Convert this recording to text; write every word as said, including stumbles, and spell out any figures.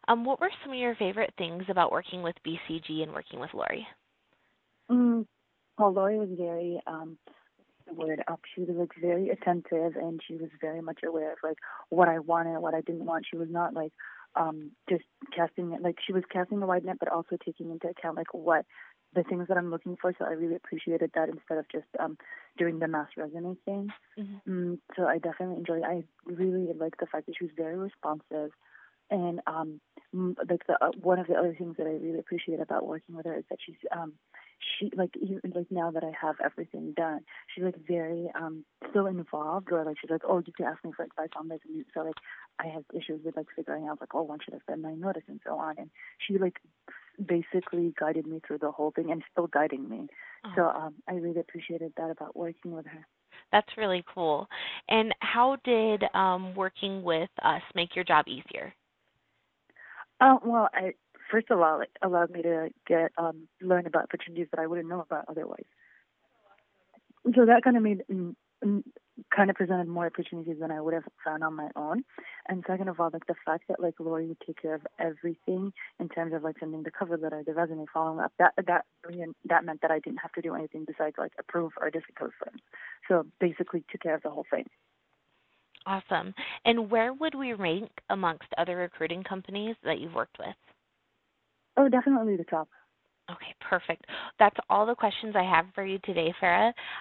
Um, what were some of your favorite things about working with B C G and working with Lori? Mm, well, Lori was very um the word up. She was like very attentive, and she was very much aware of like what I wanted and what I didn't want. She was not like um just casting it like she was casting a wide net, but also taking into account like what the things that I'm looking for. So I really appreciated that instead of just um doing the mass resume thing. Mhm. Mm, so I definitely enjoyed. I really liked the fact that she was very responsive. And um, m- like the uh, one of the other things that I really appreciate about working with her is that she's um, she like even like now that I have everything done, she's like very um still involved, or like she's like, oh, you can ask me for advice on this, and so like I have issues with like figuring out like, oh, when should I send my notice and so on, and she like basically guided me through the whole thing and still guiding me. So Oh, um, I really appreciated that about working with her. that's really cool. And how did um, working with us make your job easier? Uh, well, I first of all, it allowed me to get um learn about opportunities that I wouldn't know about otherwise. So that kind of made mm, mm, kind of presented more opportunities than I would have found on my own. And second of all, like the fact that like Lori would take care of everything in terms of like sending the cover letter, the resume, following up. That that really- that meant that I didn't have to do anything besides like approve or disapprove things. So basically, took care of the whole thing. Awesome. And where would we rank amongst other recruiting companies that you've worked with? Oh, definitely the top. Okay, perfect. That's all the questions I have for you today, Farah.